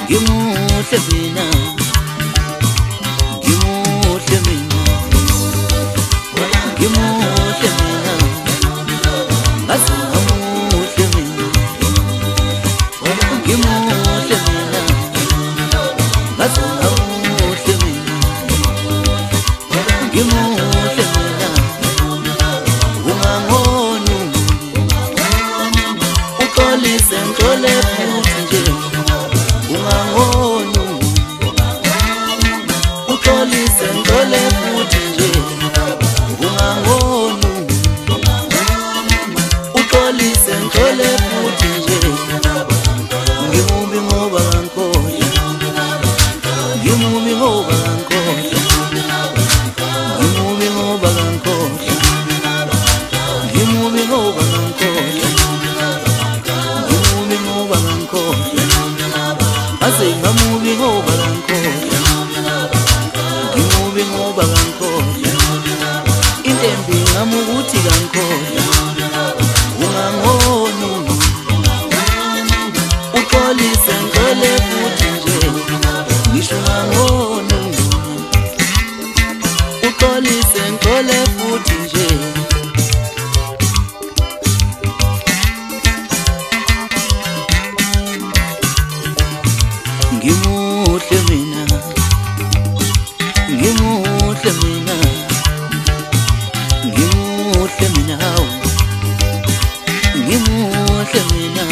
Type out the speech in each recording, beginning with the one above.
ngimuhle mina ngimuhle mina ngimuhle mina ngaze ngamuhle mina ngimuhle mina ngaze ngamuhle mina ngimuhle mina ungangoni uxolise ngixole futhi nje ungangoni uxolise ngixole futhi nje ungangoni uxolise ngixole futhi nje ngimubi ngoba ngikhohle ngimubi ngoba ngikhohle ngimubi ngoba ngikhohle ngimubi ngoba ngikhohle ngimubi ngoba ngikhohle aze ngamubi ngoba ngikhohle ngimubi ngoba ngikhohle intembi ngamukuthi ngikhohle ungangoni uxolise ngicole futhi nje ngisho ungangoni uxolise ngicole futhi nje ngimuhle mina ngimuhle mina ngimuhle mina hawu ngimuhle mina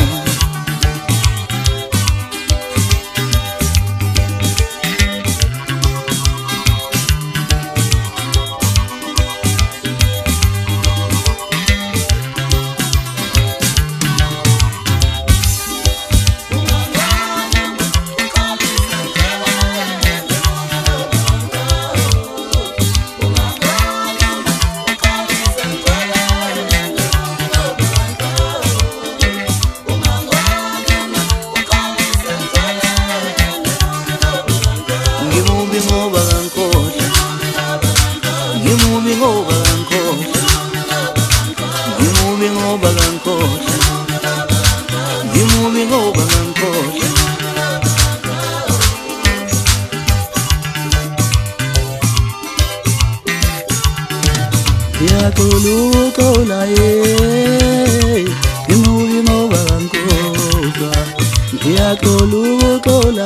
ngimubi ngoba ngikhohle ngimubi ngoba ngikhohle ngimubi ngoba ngikhohle ngimubi ngoba ngikhohle ngiyaquluqula ngimubi ngoba ngikhohlwa ngiyaquluqula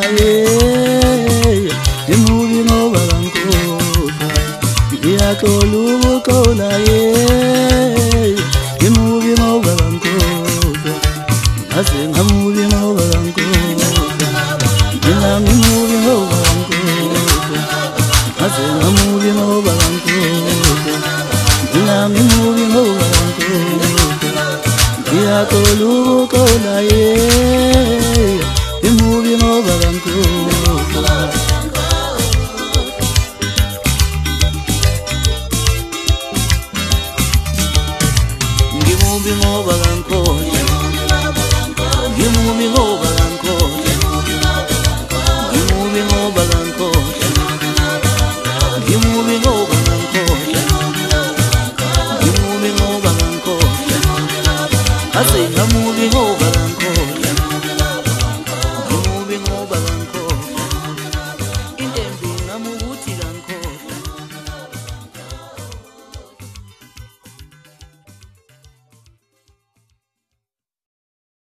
ngimubi ngoba ngikhohlwa ngiyaquluqula ngimubi ngoba ngikhohlwa ngaze ngamubi ngoba ngikhohlwa mina ngimubi ngoba ngikhohlwa ngaze ngamubi ngoba ngikhohlwa mina ngimubi ngoba ngikhohlwa ngiyaquluqula ngimubi ngoba ngikhohlwa ngimubi ngoba ngikhohle ngimubi ngoba ngikhohle ngimubi ngoba ngikhohle ngimubi ngoba ngikhohle ngimubi ngoba ngikhohle aze ngamubi ngoba